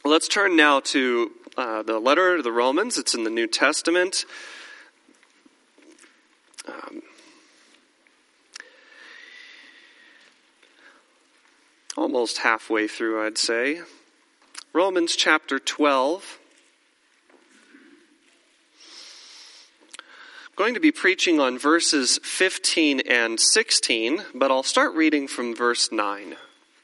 Let's turn now to the letter to the Romans. It's in the New Testament. Almost halfway through, I'd say. Romans chapter 12. I'm going to be preaching on verses 15 and 16, but I'll start reading from verse 9.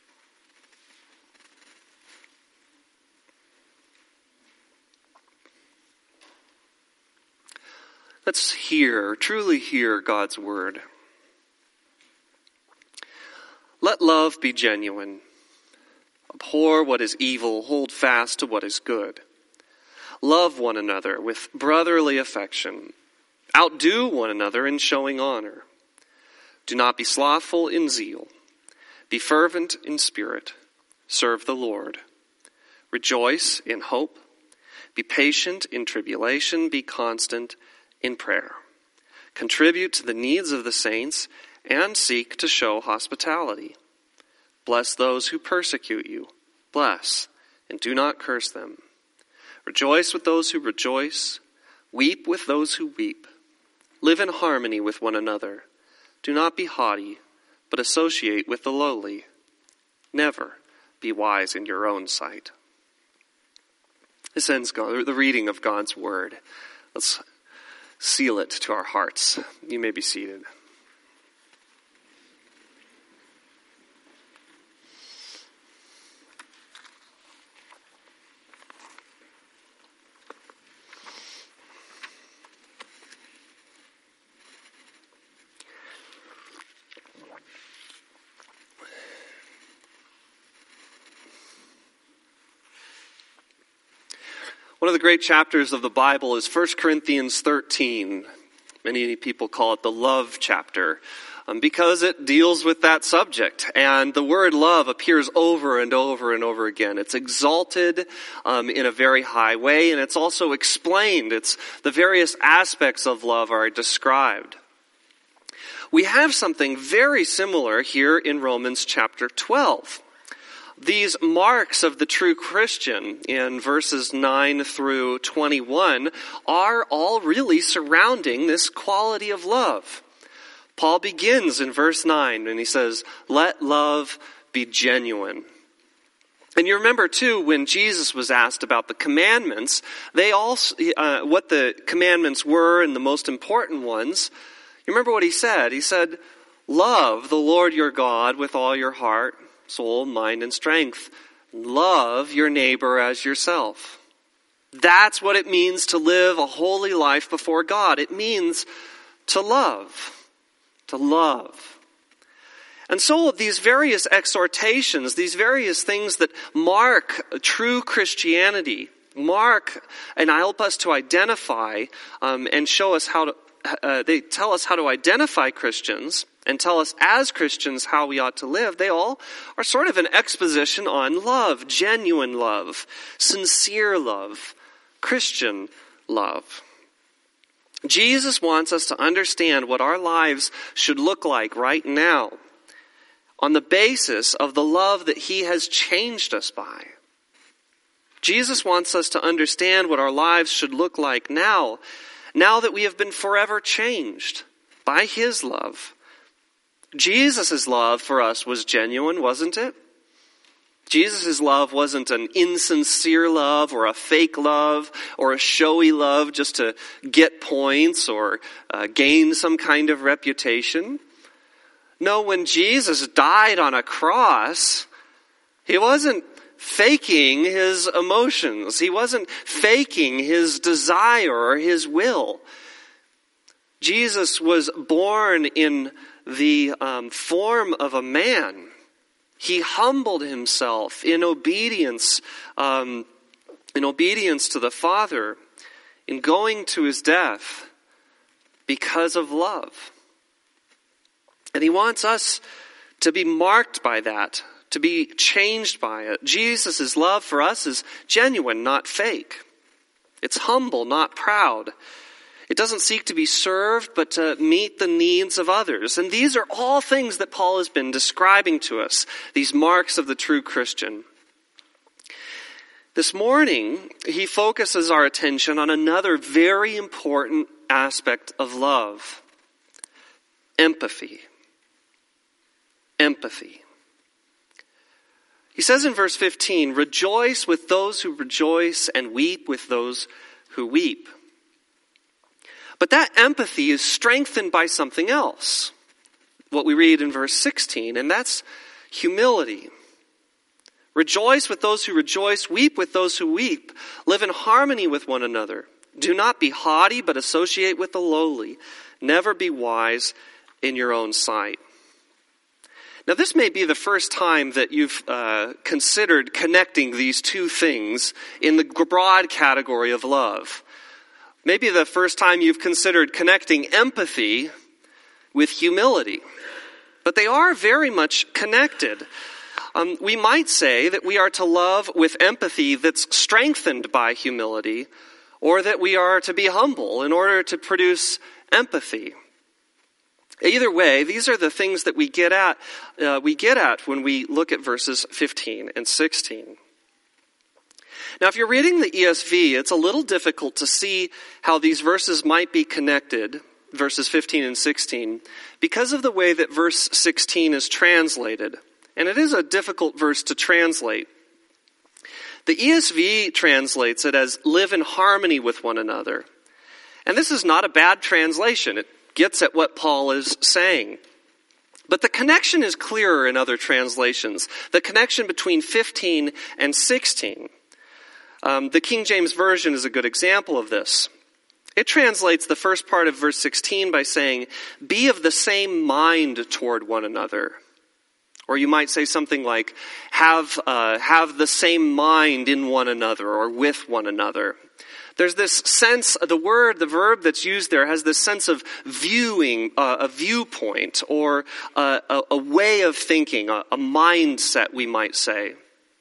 Let's truly hear God's word. Let love be genuine. Abhor what is evil, hold fast to what is good. Love one another with brotherly affection. Outdo one another in showing honor. Do not be slothful in zeal. Be fervent in spirit. Serve the Lord. Rejoice in hope. Be patient in tribulation. Be constant in prayer. Contribute to the needs of the saints and seek to show hospitality. Bless those who persecute you. Bless, and do not curse them. Rejoice with those who rejoice. Weep with those who weep. Live in harmony with one another. Do not be haughty, but associate with the lowly. Never be wise in your own sight. This ends the reading of God's word. Let's seal it to our hearts. You may be seated. One of the great chapters of the Bible is 1 Corinthians 13. Many people call it the love chapter because it deals with that subject. And the word love appears over and over and over again. It's exalted in a very high way, and it's also explained. It's the various aspects of love are described. We have something very similar here in Romans chapter 12. These marks of the true Christian in verses 9 through 21 are all really surrounding this quality of love. Paul begins in verse 9 and he says, let love be genuine. And you remember too, when Jesus was asked about the commandments, what the commandments were and the most important ones, you remember what he said? He said, love the Lord your God with all your heart, soul, mind, and strength. Love your neighbor as yourself. That's what it means to live a holy life before God. It means to love. To love. And so these various exhortations, these various things that mark true Christianity, mark and help us to identify and show us how to, they tell us how to identify Christians and tell us as Christians how we ought to live. They all are sort of an exposition on love, genuine love, sincere love, Christian love. Jesus wants us to understand what our lives should look like right now on the basis of the love that he has changed us by. Jesus wants us to understand what our lives should look like now that we have been forever changed by his love. Jesus' love for us was genuine, wasn't it? Jesus' love wasn't an insincere love or a fake love or a showy love just to get points or gain some kind of reputation. No, when Jesus died on a cross, he wasn't faking his emotions. He wasn't faking his desire or his will. Jesus was born in the form of a man. He humbled himself in obedience to the Father, in going to his death because of love. And he wants us to be marked by that, to be changed by it. Jesus' love for us is genuine, not fake. It's humble, not proud. It doesn't seek to be served, but to meet the needs of others. And these are all things that Paul has been describing to us, these marks of the true Christian. This morning, he focuses our attention on another very important aspect of love: empathy. Empathy. He says in verse 15, "Rejoice with those who rejoice and weep with those who weep." But that empathy is strengthened by something else, what we read in verse 16, and that's humility. Rejoice with those who rejoice, weep with those who weep. Live in harmony with one another. Do not be haughty, but associate with the lowly. Never be wise in your own sight. Now, this may be the first time that you've considered connecting these two things in the broad category of love. Maybe the first time you've considered connecting empathy with humility. But they are very much connected. We might say that we are to love with empathy that's strengthened by humility, or that we are to be humble in order to produce empathy. Either way, these are the things that we get at when we look at verses 15 and 16. Now, if you're reading the ESV, it's a little difficult to see how these verses might be connected, verses 15 and 16, because of the way that verse 16 is translated. And it is a difficult verse to translate. The ESV translates it as "live in harmony with one another." And this is not a bad translation. It gets at what Paul is saying. But the connection is clearer in other translations. The connection between 15 and 16. The King James Version is a good example of this. It translates the first part of verse 16 by saying, "Be of the same mind toward one another." Or you might say something like, have the same mind in one another or with one another. There's this sense, the verb that's used there has this sense of viewing, a viewpoint, or a way of thinking, a mindset, we might say.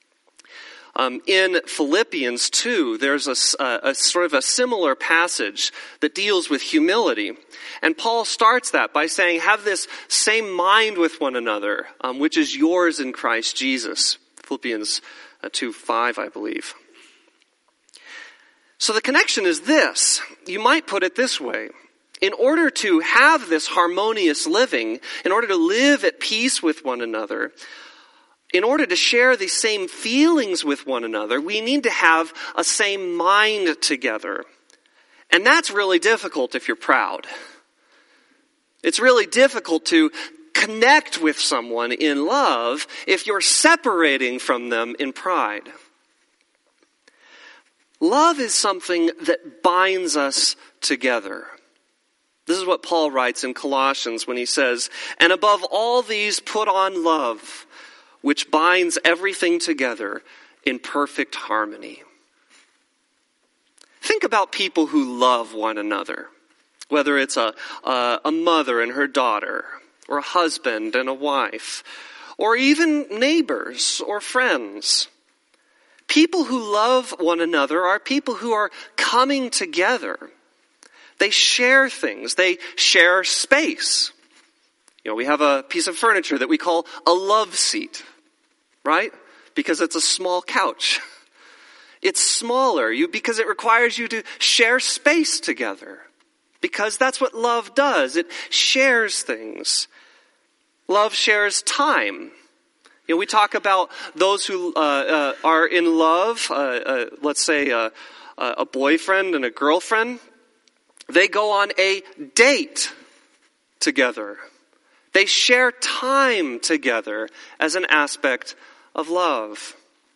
In Philippians 2, there's a sort of a similar passage that deals with humility. And Paul starts that by saying, have this same mind with one another, which is yours in Christ Jesus. Philippians 2:5, I believe. So the connection is this. You might put it this way. In order to have this harmonious living, in order to live at peace with one another, in order to share the same feelings with one another, we need to have a same mind together. And that's really difficult if you're proud. It's really difficult to connect with someone in love if you're separating from them in pride. Love is something that binds us together. This is what Paul writes in Colossians when he says, "And above all these put on love, which binds everything together in perfect harmony." Think about people who love one another, whether it's a mother and her daughter, or a husband and a wife, or even neighbors or friends. People who love one another are people who are coming together. They share things. They share space. We have a piece of furniture that we call a love seat, right? Because it's a small couch. It's smaller because it requires you to share space together. Because that's what love does. It shares things. Love shares time. We talk about those who are in love, let's say a boyfriend and a girlfriend. They go on a date together. They share time together as an aspect of love.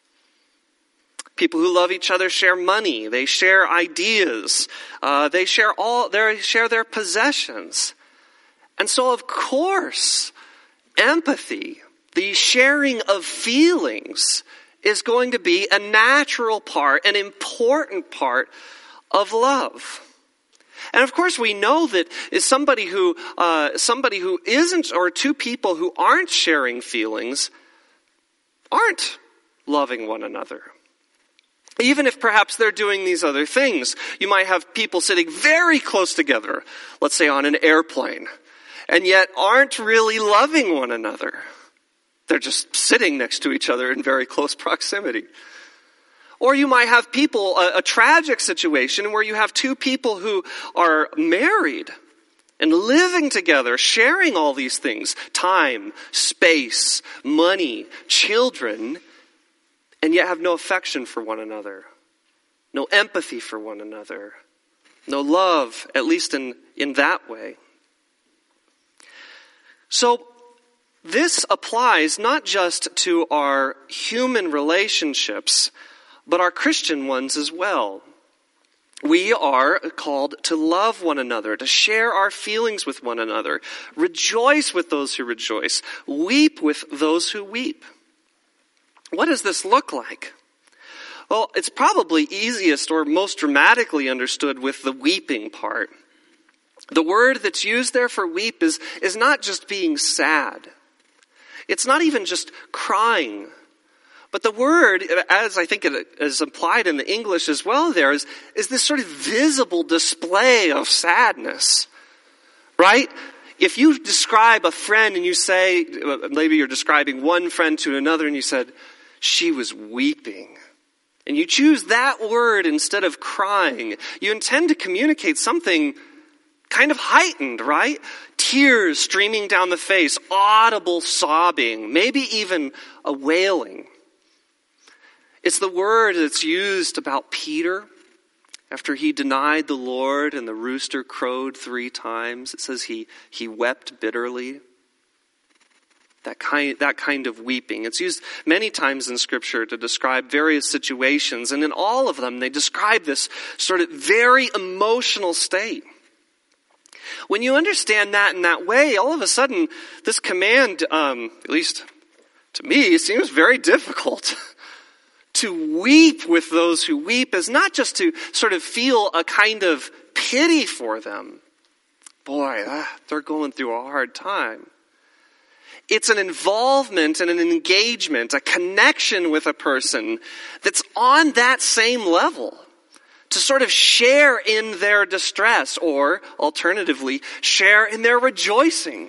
People who love each other share money. They share ideas. They share their possessions. And so, of course, empathy, the sharing of feelings, is going to be a natural part, an important part of love. And of course, we know that is somebody who isn't, or two people who aren't sharing feelings, aren't loving one another. Even if perhaps they're doing these other things. You might have people sitting very close together, let's say on an airplane, and yet aren't really loving one another. They're just sitting next to each other in very close proximity. Or you might have people, a tragic situation where you have two people who are married and living together, sharing all these things, time, space, money, children, and yet have no affection for one another, no empathy for one another, no love, at least in that way. So this applies not just to our human relationships, but our Christian ones as well. We are called to love one another, to share our feelings with one another, rejoice with those who rejoice, weep with those who weep. What does this look like? Well, it's probably easiest or most dramatically understood with the weeping part. The word that's used there for weep is not just being sad. It's not even just crying. But the word, as I think it is implied in the English as well there, is this sort of visible display of sadness, right? If you describe a friend and you say, maybe you're describing one friend to another and you said, she was weeping, and you choose that word instead of crying, you intend to communicate something kind of heightened, right? Tears streaming down the face, audible sobbing, maybe even a wailing. It's the word that's used about Peter after he denied the Lord and the rooster crowed 3 times. It says he wept bitterly. That kind of weeping. It's used many times in Scripture to describe various situations, and in all of them they describe this sort of very emotional state. When you understand that in that way, all of a sudden this command, at least to me, seems very difficult. To weep with those who weep is not just to sort of feel a kind of pity for them. Boy, they're going through a hard time. It's an involvement and an engagement, a connection with a person that's on that same level. To sort of share in their distress, or alternatively, share in their rejoicing.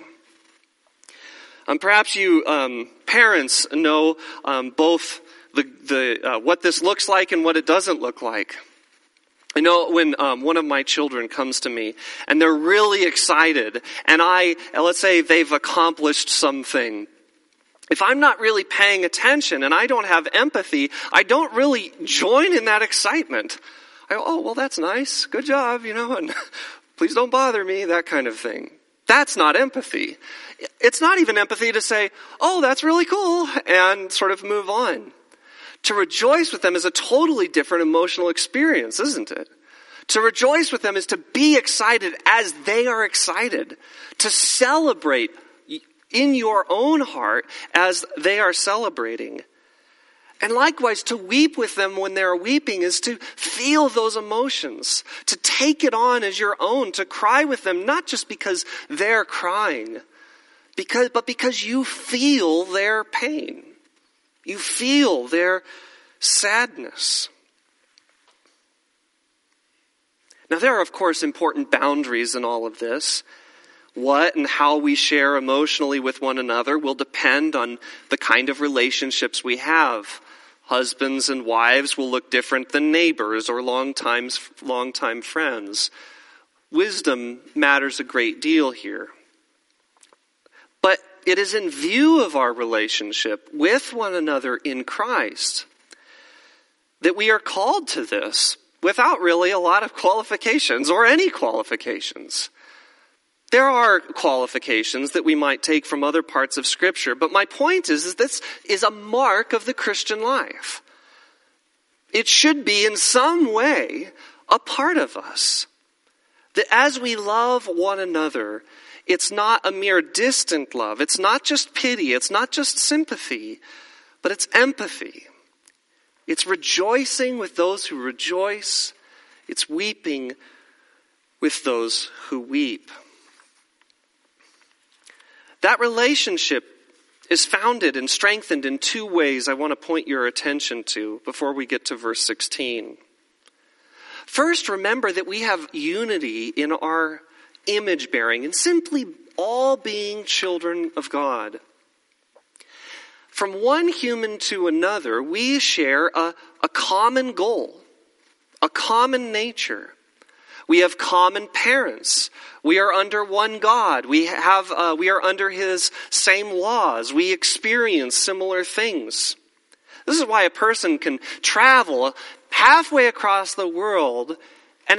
Perhaps you parents know both the what this looks like and what it doesn't look like. I know when one of my children comes to me and they're really excited, and let's say they've accomplished something. If I'm not really paying attention and I don't have empathy, I don't really join in that excitement. I go, oh, well, that's nice. Good job, and please don't bother me, that kind of thing. That's not empathy. It's not even empathy to say, oh, that's really cool, and sort of move on. To rejoice with them is a totally different emotional experience, isn't it? To rejoice with them is to be excited as they are excited. To celebrate in your own heart as they are celebrating. And likewise, to weep with them when they're weeping is to feel those emotions, to take it on as your own, to cry with them, not just because they're crying, but because you feel their pain. You feel their sadness. Now, there are, of course, important boundaries in all of this. What and how we share emotionally with one another will depend on the kind of relationships we have. Husbands and wives will look different than neighbors or longtime friends. Wisdom matters a great deal here. But it is in view of our relationship with one another in Christ that we are called to this without really a lot of qualifications or any qualifications. There are qualifications that we might take from other parts of Scripture, but my point is this is a mark of the Christian life. It should be in some way a part of us. That as we love one another, it's not a mere distant love. It's not just pity. It's not just sympathy, but it's empathy. It's rejoicing with those who rejoice. It's weeping with those who weep. That relationship is founded and strengthened in 2 ways I want to point your attention to before we get to verse 16. First, remember that we have unity in our image bearing and simply all being children of God. from one human to another, we share a common goal, a common nature. We have common parents. We are under one God. We are under His same laws. We experience similar things. This is why a person can travel halfway across the world and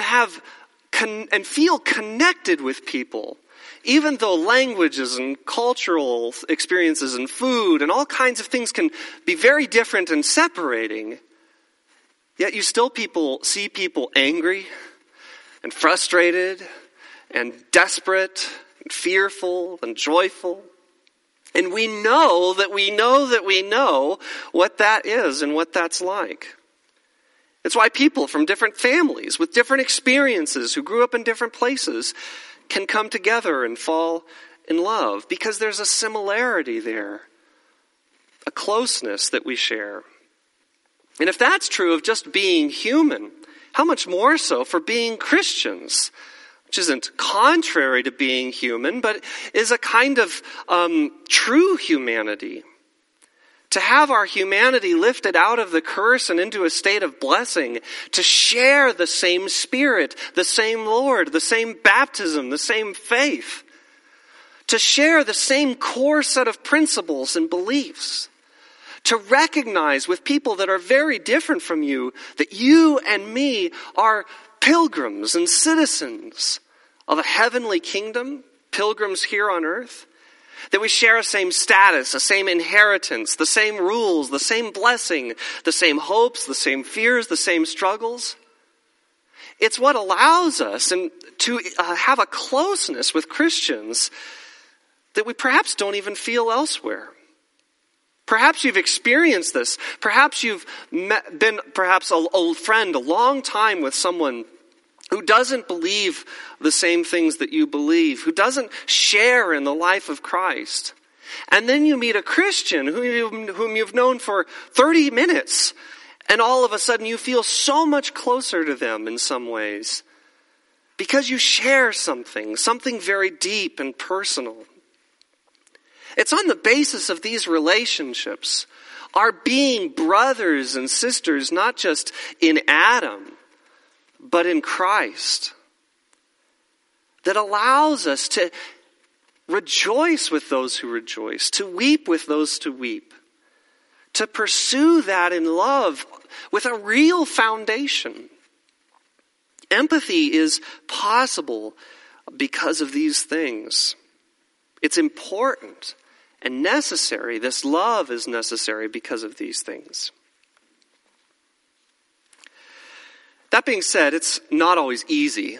feel connected with people, even though languages and cultural experiences and food and all kinds of things can be very different and separating. Yet you still see people angry and frustrated and desperate and fearful and joyful. And we know that we know what that is and what that's like. It's why people from different families with different experiences who grew up in different places can come together and fall in love, because there's a similarity there, a closeness that we share. And if that's true of just being human, how much more so for being Christians, which isn't contrary to being human, but is a kind of true humanity. To have our humanity lifted out of the curse and into a state of blessing, to share the same Spirit, the same Lord, the same baptism, the same faith, to share the same core set of principles and beliefs, to recognize with people that are very different from you that you and me are pilgrims and citizens of a heavenly kingdom, pilgrims here on earth, that we share a same status, a same inheritance, the same rules, the same blessing, the same hopes, the same fears, the same struggles. It's what allows us to have a closeness with Christians that we perhaps don't even feel elsewhere. Perhaps you've experienced this. Perhaps you've been a friend a long time with someone who doesn't believe the same things that you believe, who doesn't share in the life of Christ. And then you meet a Christian whom you've known for 30 minutes, and all of a sudden you feel so much closer to them in some ways, because you share something very deep and personal. It's on the basis of these relationships, our being brothers and sisters, not just in Adam, but in Christ, that allows us to rejoice with those who rejoice, to weep with those who weep, to pursue that in love with a real foundation. Empathy is possible because of these things. It's important and necessary. This love is necessary because of these things. That being said, it's not always easy.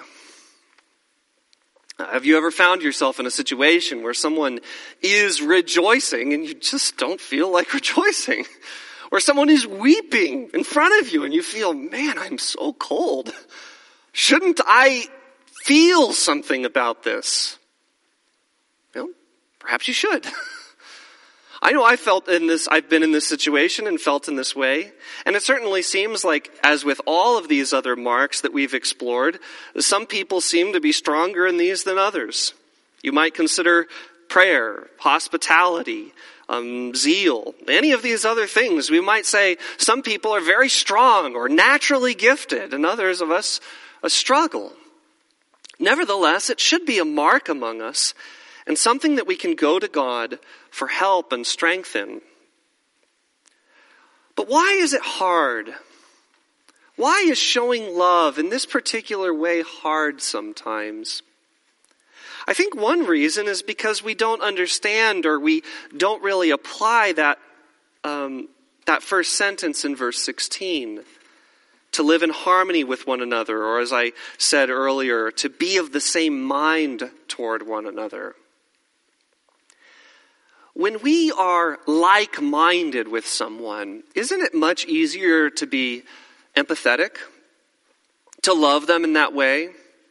Have you ever found yourself in a situation where someone is rejoicing and you just don't feel like rejoicing? Or someone is weeping in front of you and you feel, man, I'm so cold. Shouldn't I feel something about this? Well, perhaps you should. I know I've been in this situation and felt in this way. And it certainly seems like, as with all of these other marks that we've explored, some people seem to be stronger in these than others. You might consider prayer, hospitality, zeal, any of these other things. We might say some people are very strong or naturally gifted, and others of us struggle. Nevertheless, it should be a mark among us, and something that we can go to God for help and strength in. But why is it hard? Why is showing love in this particular way hard sometimes? I think one reason is because we don't understand, or we don't really apply that first sentence in verse 16. To live in harmony with one another, or as I said earlier, to be of the same mind toward one another. When we are like-minded with someone, isn't it much easier to be empathetic? To love them in that way?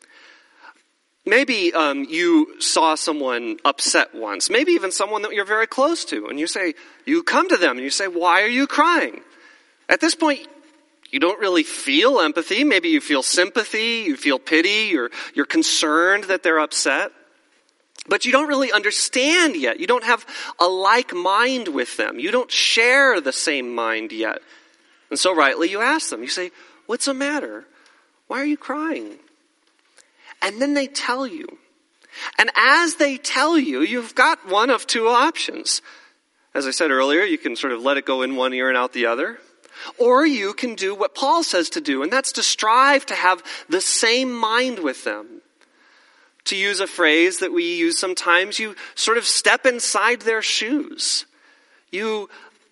Maybe you saw someone upset once, maybe even someone that you're very close to, and you come to them and you say, why are you crying? At this point, you don't really feel empathy. Maybe you feel sympathy, you feel pity, or you're concerned that they're upset. but you don't really understand yet. You don't have a like mind with them. You don't share the same mind yet. And so rightly you ask them. You say, what's the matter? Why are you crying? And then they tell you. And as they tell you, you've got one of two options. As I said earlier, you can sort of let it go in one ear and out the other. Or you can do what Paul says to do, and that's to strive to have the same mind with them. To use a phrase that we use sometimes, you sort of step inside their shoes. You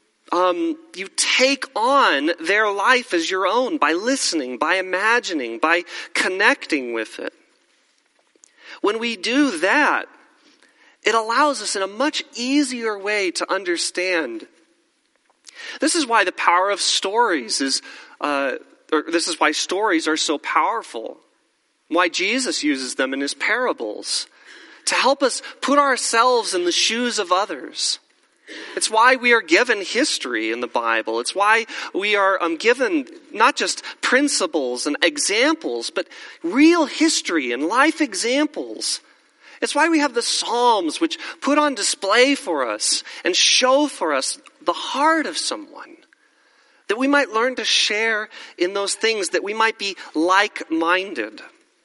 take on their life as your own by listening, by imagining, by connecting with it. When we do that, it allows us in a much easier way to understand. This is why the power of stories this is why stories are so powerful. Why Jesus uses them in his parables. To help us put ourselves in the shoes of others. It's why we are given history in the Bible. It's why we are given not just principles and examples, but real history and life examples. It's why we have the Psalms, which put on display for us and show for us the heart of someone. That we might learn to share in those things, that we might be like-minded.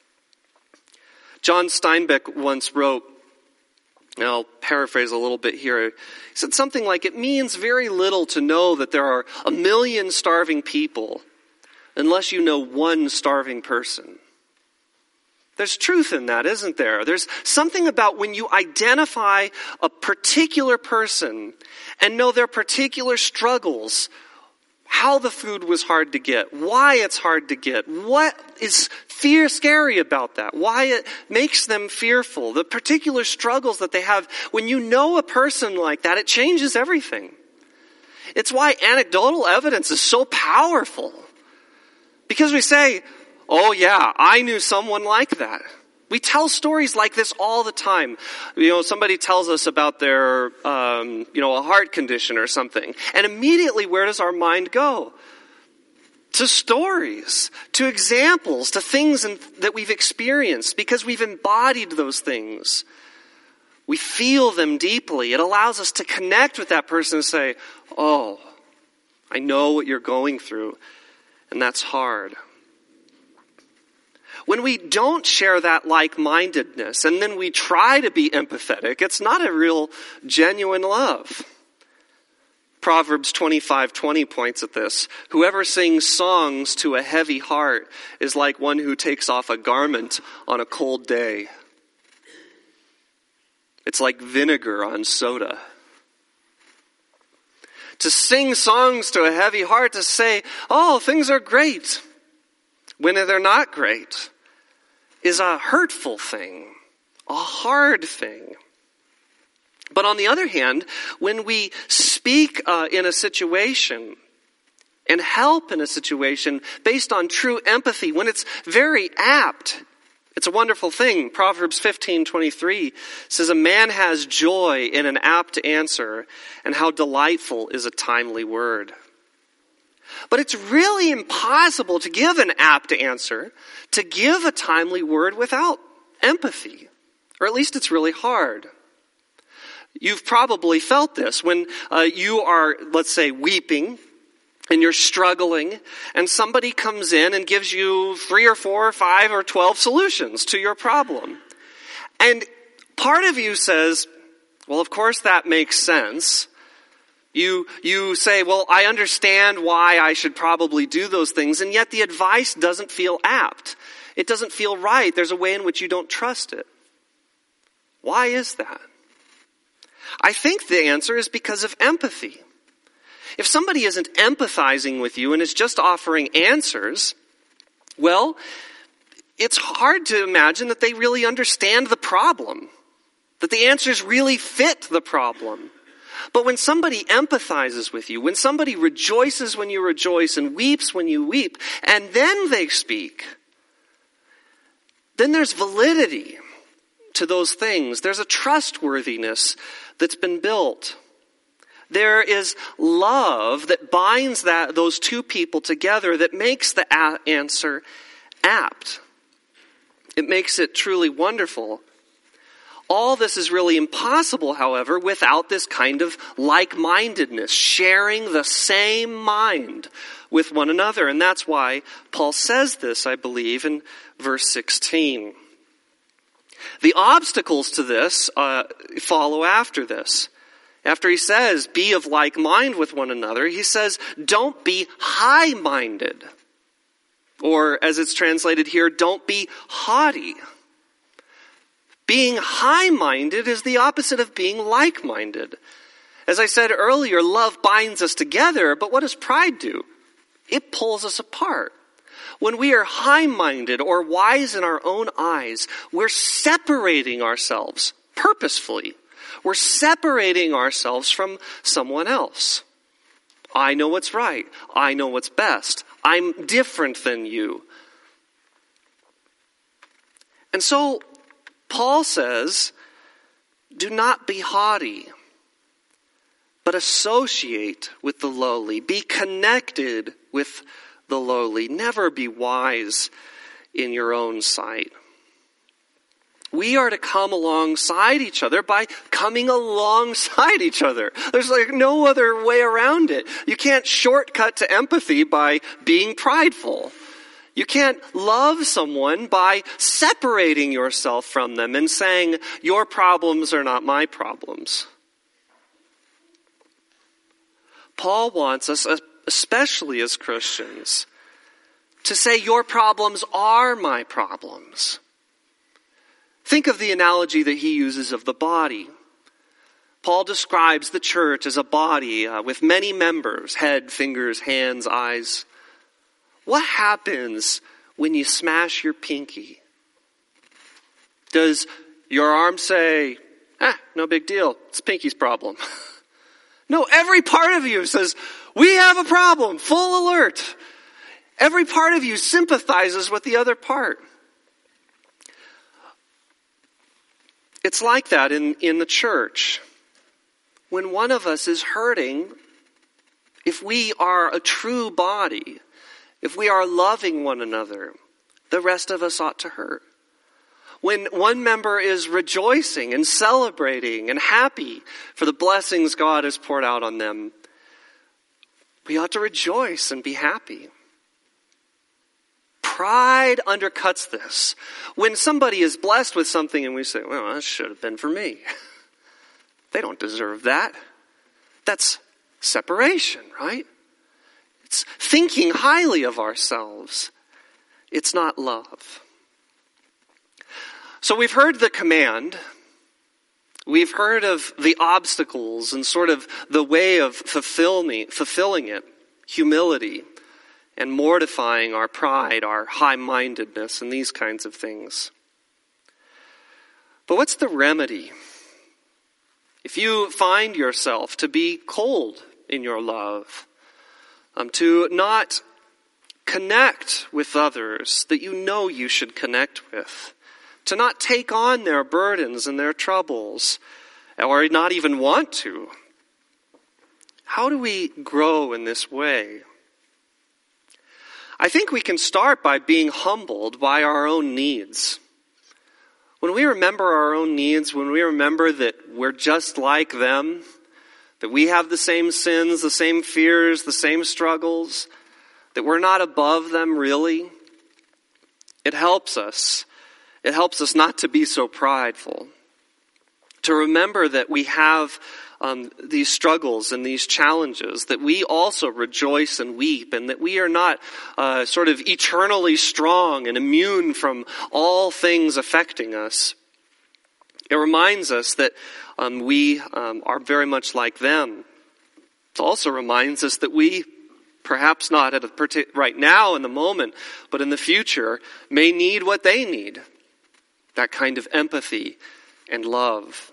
John Steinbeck once wrote, and I'll paraphrase a little bit here. He said something like, it means very little to know that there are 1 million starving people unless you know one starving person. There's truth in that, isn't there? There's something about when you identify a particular person and know their particular struggles, how the food was hard to get, why it's hard to get, what is scary about that, why it makes them fearful, the particular struggles that they have. When you know a person like that, it changes everything. It's why anecdotal evidence is so powerful. Because we say, oh yeah, I knew someone like that. We tell stories like this all the time. Somebody tells us about their, a heart condition or something. And immediately, where does our mind go? To stories, to examples, to things that we've experienced because we've embodied those things. We feel them deeply. It allows us to connect with that person and say, oh, I know what you're going through, and that's hard. When we don't share that like-mindedness and then we try to be empathetic, it's not a real genuine love. Proverbs 25:20 points at this. Whoever sings songs to a heavy heart is like one who takes off a garment on a cold day. It's like vinegar on soda. To sing songs to a heavy heart, to say, oh, things are great, when they're not great, is a hurtful thing, a hard thing. But on the other hand, when we speak in a situation and help in a situation based on true empathy, when it's very apt, it's a wonderful thing. Proverbs 15:23 says, a man has joy in an apt answer, and how delightful is a timely word. But it's really impossible to give an apt answer, to give a timely word without empathy. Or at least it's really hard. You've probably felt this when you are, let's say, weeping and you're struggling and somebody comes in and gives you 3 or 4 or 5 or 12 solutions to your problem. And part of you says, well, of course that makes sense. You say, well, I understand why I should probably do those things, and yet the advice doesn't feel apt. It doesn't feel right. There's a way in which you don't trust it. Why is that? I think the answer is because of empathy. If somebody isn't empathizing with you and is just offering answers, well, it's hard to imagine that they really understand the problem, that the answers really fit the problem. But when somebody empathizes with you, when somebody rejoices when you rejoice and weeps when you weep, and then they speak, then there's validity to those things. There's a trustworthiness that's been built. There is love that binds those two people together that makes the answer apt. It makes it truly wonderful. All this is really impossible, however, without this kind of like-mindedness, sharing the same mind with one another. And that's why Paul says this, I believe, in verse 16. The obstacles to this follow after this. After he says, be of like mind with one another, he says, don't be high-minded. Or, as it's translated here, don't be haughty. Being high-minded is the opposite of being like-minded. As I said earlier, love binds us together, but what does pride do? It pulls us apart. When we are high-minded or wise in our own eyes, we're separating ourselves purposefully. We're separating ourselves from someone else. I know what's right. I know what's best. I'm different than you. And so, Paul says, do not be haughty, but associate with the lowly. Be connected with the lowly. Never be wise in your own sight. We are to come alongside each other by coming alongside each other. There's no other way around it. You can't shortcut to empathy by being prideful. You can't love someone by separating yourself from them and saying, your problems are not my problems. Paul wants us, especially as Christians, to say, your problems are my problems. Think of the analogy that he uses of the body. Paul describes the church as a body with many members, head, fingers, hands, eyes. What happens when you smash your pinky? Does your arm say, no big deal, it's pinky's problem? No, every part of you says, we have a problem, full alert. Every part of you sympathizes with the other part. It's like that in the church. When one of us is hurting, if we are a true body, if we are loving one another, the rest of us ought to hurt. When one member is rejoicing and celebrating and happy for the blessings God has poured out on them, we ought to rejoice and be happy. Pride undercuts this. When somebody is blessed with something and we say, well, that should have been for me. They don't deserve that. That's separation, right? It's thinking highly of ourselves. It's not love. So we've heard the command. We've heard of the obstacles and sort of the way of fulfilling it. Humility and mortifying our pride, our high-mindedness, and these kinds of things. But what's the remedy? If you find yourself to be cold in your love, to not connect with others that you know you should connect with, to not take on their burdens and their troubles, or not even want to, how do we grow in this way? I think we can start by being humbled by our own needs. When we remember our own needs, when we remember that we're just like them, that we have the same sins, the same fears, the same struggles, that we're not above them really, it helps us. It helps us not to be so prideful. To remember that we have these struggles and these challenges, that we also rejoice and weep, and that we are not sort of eternally strong and immune from all things affecting us. It reminds us that we are very much like them. It also reminds us that we, perhaps not right now in the moment, but in the future, may need what they need. That kind of empathy and love.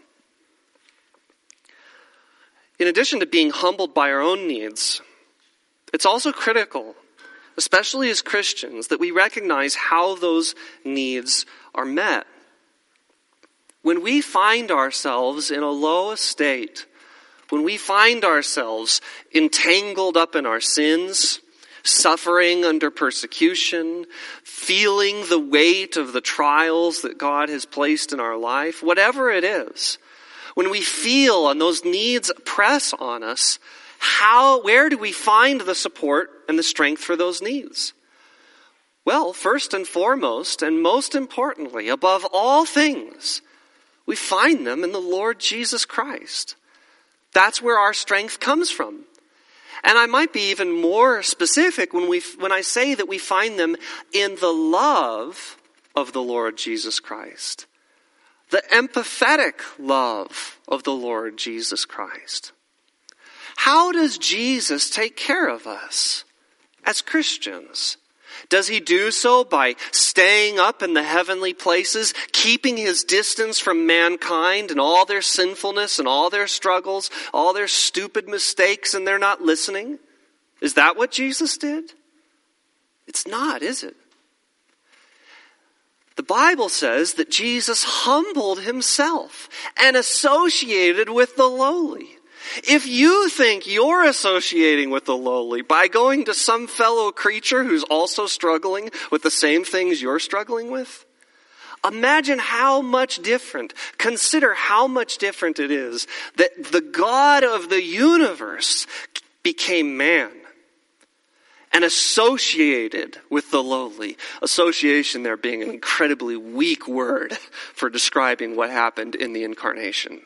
In addition to being humbled by our own needs, it's also critical, especially as Christians, that we recognize how those needs are met. When we find ourselves in a low estate, when we find ourselves entangled up in our sins, suffering under persecution, feeling the weight of the trials that God has placed in our life, whatever it is, when we feel and those needs press on us, where do we find the support and the strength for those needs? Well, first and foremost, and most importantly, above all things, we find them in the Lord Jesus Christ. That's where our strength comes from. And I might be even more specific when I say that we find them in the love of the Lord Jesus Christ. The empathetic love of the Lord Jesus Christ. How does Jesus take care of us as Christians? Does he do so by staying up in the heavenly places, keeping his distance from mankind and all their sinfulness and all their struggles, all their stupid mistakes, and they're not listening? Is that what Jesus did? It's not, is it? The Bible says that Jesus humbled himself and associated with the lowly. If you think you're associating with the lowly by going to some fellow creature who's also struggling with the same things you're struggling with, imagine how much different, consider how much different it is that the God of the universe became man and associated with the lowly. Association there being an incredibly weak word for describing what happened in the incarnation.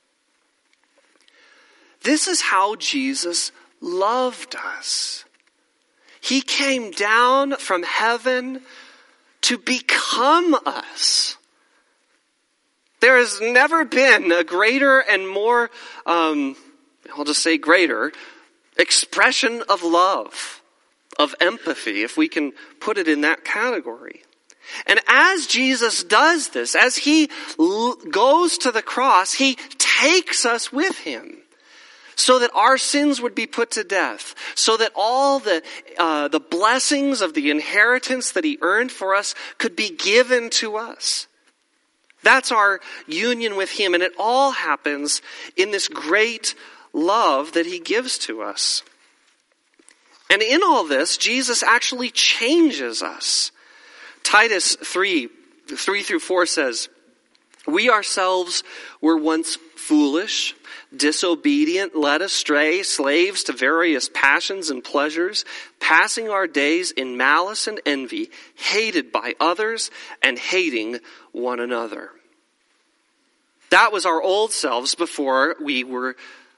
This is how Jesus loved us. He came down from heaven to become us. There has never been a greater and more, I'll just say greater, expression of love, of empathy, if we can put it in that category. And as Jesus does this, as he goes to the cross, he takes us with him. So that our sins would be put to death. So that all the blessings of the inheritance that he earned for us could be given to us. That's our union with him. And it all happens in this great love that he gives to us. And in all this, Jesus actually changes us. Titus 3:3-4 says, "We ourselves were once foolish, disobedient, led astray, slaves to various passions and pleasures, passing our days in malice and envy, hated by others and hating one another." That was our old selves before we were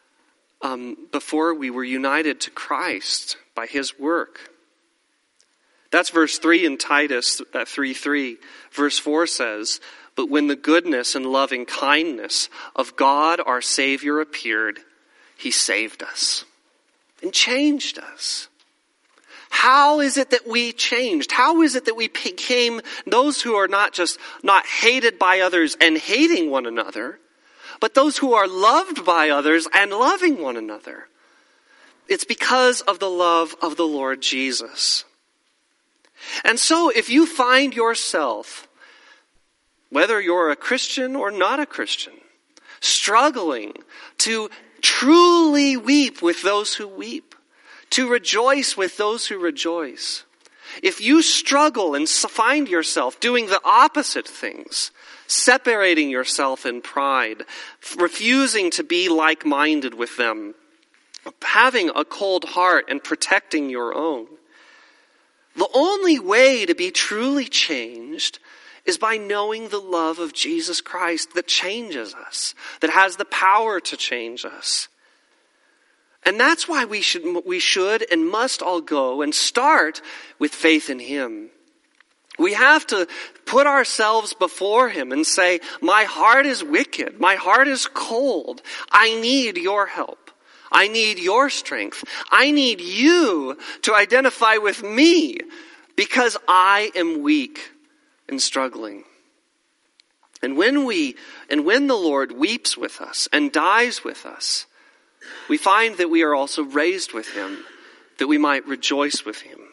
united to Christ by his work. That's verse 3 in Titus 3:3. Verse 4 says, "But when the goodness and loving kindness of God our Savior appeared, he saved us and changed us." How is it that we changed? How is it that we became those who are not hated by others and hating one another, but those who are loved by others and loving one another? It's because of the love of the Lord Jesus. And so if you find yourself, whether you're a Christian or not a Christian, struggling to truly weep with those who weep, to rejoice with those who rejoice. If you struggle and find yourself doing the opposite things, separating yourself in pride, refusing to be like-minded with them, having a cold heart and protecting your own, the only way to be truly changed is by knowing the love of Jesus Christ that changes us, that has the power to change us. And that's why we should and must all go and start with faith in him. We have to put ourselves before him and say, "My heart is wicked. My heart is cold. I need your help. I need your strength. I need you to identify with me because I am weak and struggling." And when the Lord weeps with us and dies with us, we find that we are also raised with him, that we might rejoice with him.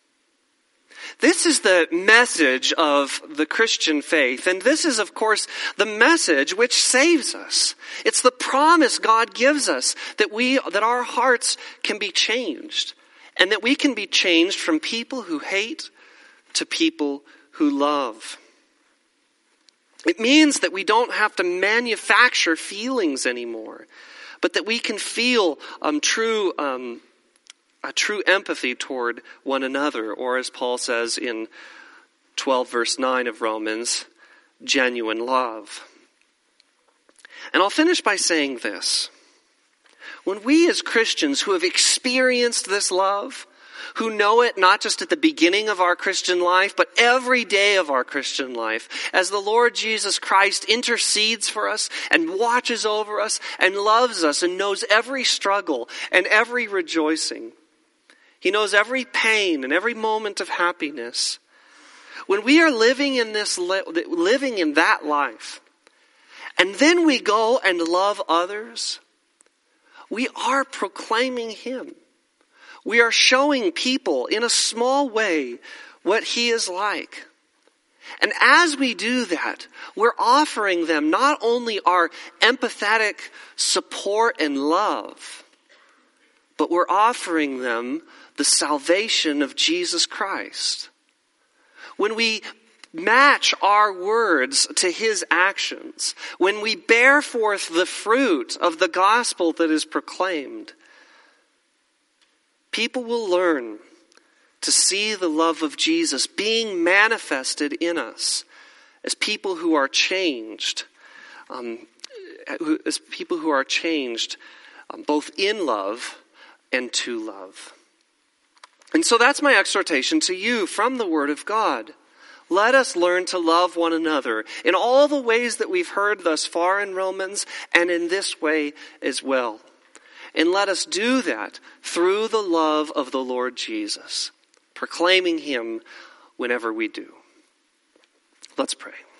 This is the message of the Christian faith, and this is, of course, the message which saves us. It's the promise God gives us that our hearts can be changed. and that we can be changed from people who hate to people who love. It means that we don't have to manufacture feelings anymore, but that we can feel true empathy toward one another, or as Paul says in 12 verse 9 of Romans, genuine love. And I'll finish by saying this. When we as Christians who have experienced this love, who know it not just at the beginning of our Christian life, but every day of our Christian life, as the Lord Jesus Christ intercedes for us and watches over us and loves us and knows every struggle and every rejoicing. He knows every pain and every moment of happiness. When we are living in that life, and then we go and love others, we are proclaiming Him. We are showing people in a small way what He is like. And as we do that, we're offering them not only our empathetic support and love, but we're offering them the salvation of Jesus Christ. When we match our words to His actions, when we bear forth the fruit of the gospel that is proclaimed, people will learn to see the love of Jesus being manifested in us as people who are changed, both in love and to love. And so that's my exhortation to you from the Word of God. Let us learn to love one another in all the ways that we've heard thus far in Romans, and in this way as well. And let us do that through the love of the Lord Jesus, proclaiming Him whenever we do. Let's pray.